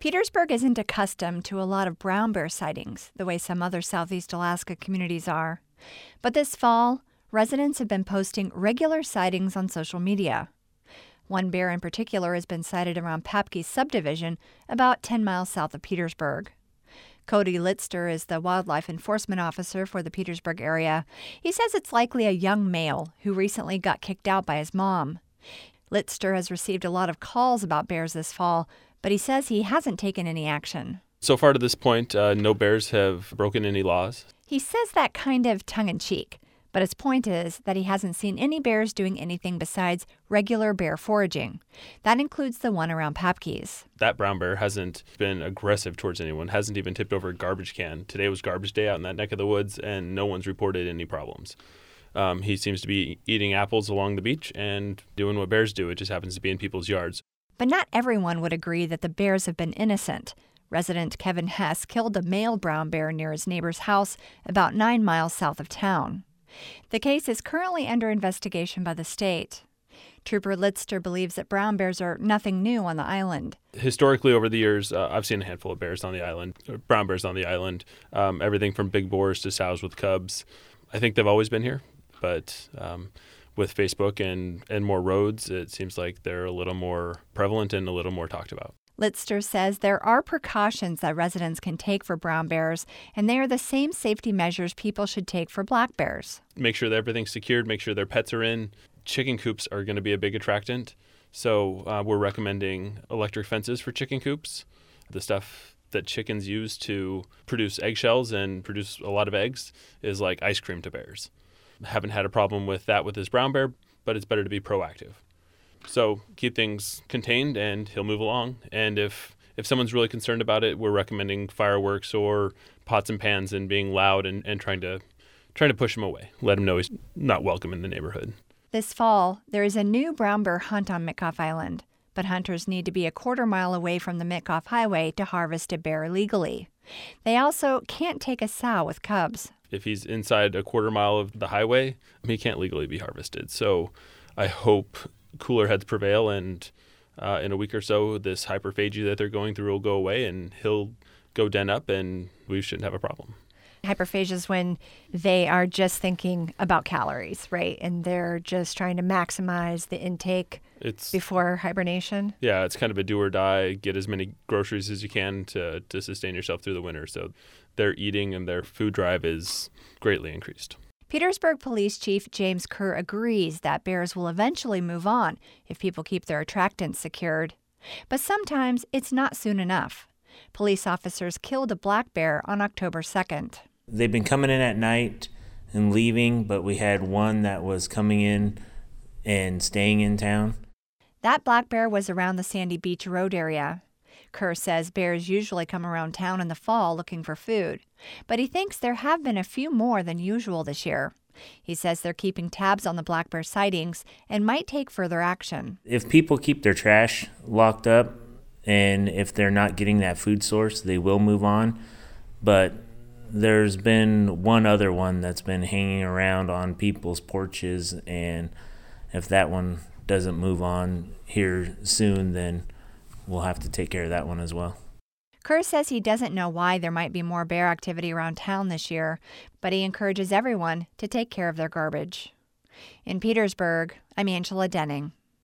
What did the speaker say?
Petersburg isn't accustomed to a lot of brown bear sightings, the way some other Southeast Alaska communities are. But this fall, residents have been posting regular sightings on social media. One bear in particular has been sighted around Papke subdivision, about 10 miles south of Petersburg. Cody Litster is the wildlife enforcement officer for the Petersburg area. He says it's likely a young male who recently got kicked out by his mom. Litster has received a lot of calls about bears this fall, but he says he hasn't taken any action. So far to this point, no bears have broken any laws. He says that kind of tongue-in-cheek, but his point is that he hasn't seen any bears doing anything besides regular bear foraging. That includes the one around Papke's. That brown bear hasn't been aggressive towards anyone, hasn't even tipped over a garbage can. Today was garbage day out in that neck of the woods, and no one's reported any problems. He seems to be eating apples along the beach and doing what bears do. It just happens to be in people's yards. But not everyone would agree that the bears have been innocent. Resident Kevin Hess killed a male brown bear near his neighbor's house about 9 miles south of town. The case is currently under investigation by the state. Trooper Litster believes that brown bears are nothing new on the island. Historically, over the years, I've seen a handful of bears on the island, brown bears on the island, everything from big boars to sows with cubs. I think they've always been here, but with Facebook and more roads, it seems like they're a little more prevalent and a little more talked about. Litster says there are precautions that residents can take for brown bears, and they are the same safety measures people should take for black bears. Make sure that everything's secured, make sure their pets are in. Chicken coops are going to be a big attractant, so we're recommending electric fences for chicken coops. The stuff that chickens use to produce eggshells and produce a lot of eggs is like ice cream to bears. Haven't had a problem with that with this brown bear, but it's better to be proactive. So keep things contained and he'll move along. And if someone's really concerned about it, we're recommending fireworks or pots and pans and being loud and trying to push him away. Let him know he's not welcome in the neighborhood. This fall, there is a new brown bear hunt on Mitkof Island, but hunters need to be a quarter-mile away from the Mitkof Highway to harvest a bear legally. They also can't take a sow with cubs. If he's inside a quarter mile of the highway, he can't legally be harvested. So I hope cooler heads prevail, and in a week or so, this hyperphagia that they're going through will go away, and he'll go den up, and we shouldn't have a problem. Hyperphagia is when they are just thinking about calories, right? And they're just trying to maximize the intake before hibernation. Yeah, it's kind of a do or die. Get as many groceries as you can to sustain yourself through the winter. So their eating and their food drive is greatly increased. Petersburg Police Chief James Kerr agrees that bears will eventually move on if people keep their attractants secured. But sometimes it's not soon enough. Police officers killed a black bear on October 2nd. They've been coming in at night and leaving, but we had one that was coming in and staying in town. That black bear was around the Sandy Beach Road area. Kerr says bears usually come around town in the fall looking for food, but he thinks there have been a few more than usual this year. He says they're keeping tabs on the black bear sightings and might take further action. If people keep their trash locked up and if they're not getting that food source, they will move on. But there's been one other one that's been hanging around on people's porches, and if that one doesn't move on here soon, then we'll have to take care of that one as well. Kerr says he doesn't know why there might be more bear activity around town this year, but he encourages everyone to take care of their garbage. In Petersburg, I'm Angela Denning.